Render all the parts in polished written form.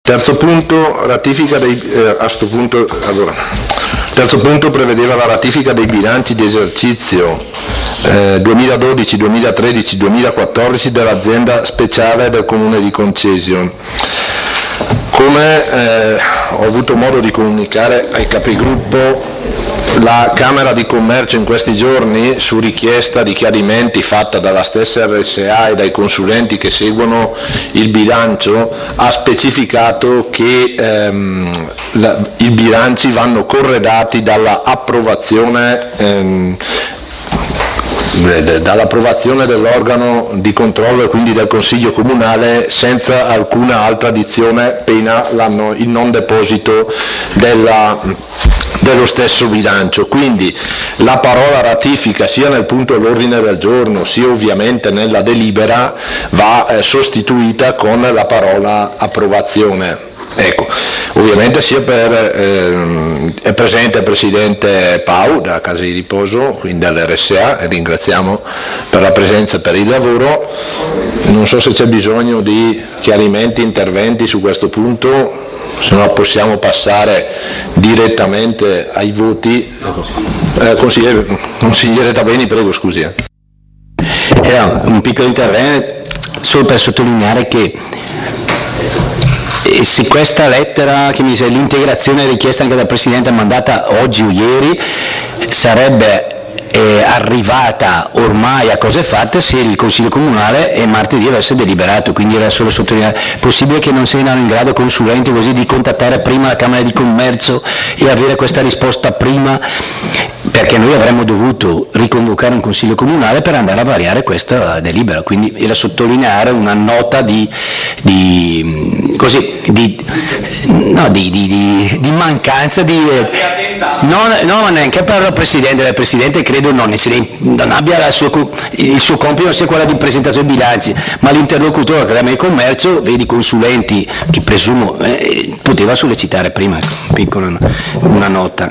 Terzo punto, terzo punto prevedeva la ratifica dei bilanci di esercizio 2012, 2013, 2014 dell'azienda speciale del Comune di Concesio. Come ho avuto modo di comunicare ai capigruppo, la Camera di Commercio in questi giorni, su richiesta di chiarimenti fatta dalla stessa RSA e dai consulenti che seguono il bilancio, ha specificato che i bilanci vanno corredati dall'approvazione dell'organo di controllo e quindi del Consiglio Comunale, senza alcuna altra addizione, pena il non deposito dello stesso bilancio. Quindi la parola ratifica, sia nel punto all'ordine del giorno sia ovviamente nella delibera, va sostituita con la parola approvazione. Ecco, ovviamente è presente il Presidente Pau da Casa di Riposo, quindi dall'RSA, e ringraziamo per la presenza e per il lavoro. Non so se c'è bisogno di chiarimenti, interventi su questo punto, se no possiamo passare direttamente ai voti. Consigliere Tabeni, prego, scusi. Era un piccolo intervento solo per sottolineare che se questa lettera, che mi dice l'integrazione richiesta anche dal Presidente, mandata oggi o ieri, sarebbe arrivata ormai a cose fatte se il Consiglio Comunale martedì avesse deliberato, quindi era solo sottolineare. Possibile che non siano in grado consulenti così di contattare prima la Camera di Commercio e avere questa risposta prima, perché noi avremmo dovuto riconvocare un Consiglio Comunale per andare a variare questa delibera, quindi era sottolineare una nota di mancanza di no, ma neanche per il Presidente credo non abbia il suo compito non sia quello di presentazione dei bilanci, ma l'interlocutore della Camera di Commercio, vedi consulenti che presumo poteva sollecitare prima, una nota.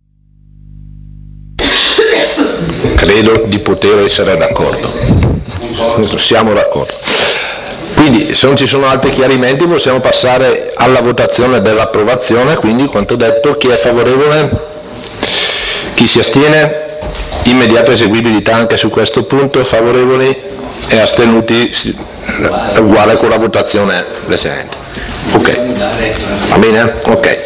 Credo di poter essere d'accordo, siamo d'accordo. Quindi se non ci sono altri chiarimenti possiamo passare alla votazione dell'approvazione. Quindi, quanto detto, chi è favorevole? Chi si astiene? Immediata eseguibilità anche su questo punto. Favorevoli e astenuti uguale con la votazione precedente. Ok, va bene? Ok.